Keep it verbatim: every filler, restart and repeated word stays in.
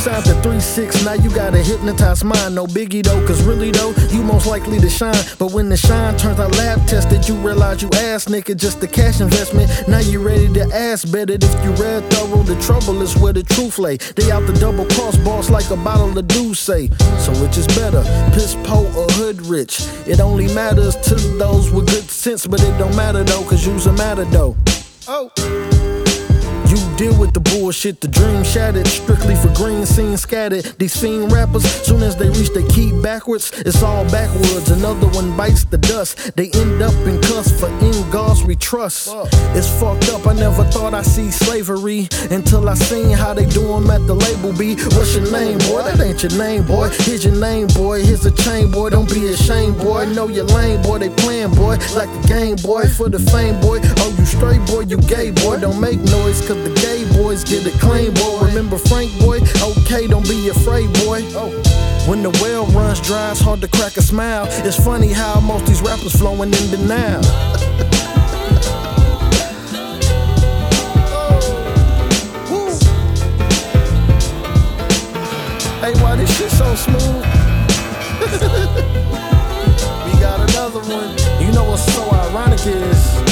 signed to three six, now you got a hypnotized mind. No biggie though, cause really though, you most likely to shine. But when the shine turns out lab tested, you realize you ass nigga, just a cash investment. Now you ready to ass bet it. If you read thorough, the trouble is where the truth lay. They out the double cross boss like a bottle of Douce. So which is better, piss po or hood rich? It only matters to those with good sense, but it don't matter though, cause you's a matter though. Oh. You deal with the bullshit, the dream shattered, strictly for green scene scattered. These fiend rappers, soon as they reach the key backwards, it's all backwards. Another one bites the dust, they end up in cuss for in God's we trust. It's fucked up, I never thought I'd see slavery until I seen how they do them at the label B. What's your name, boy? That ain't your name, boy. Here's your name, boy. Here's a chain, boy. Don't be ashamed, boy. Know your lane, boy. They playing, boy, like a game, boy. For the fame, boy. Oh, you straight, boy. You gay, boy. Don't make noise, cause the gay boys get it clean, boy. Remember Frank, boy? Okay, don't be afraid, boy. Oh. When the well runs dry, it's hard to crack a smile. It's funny how most these rappers flowing in denial. Hey, why this shit so smooth? We got another one. You know what's so ironic is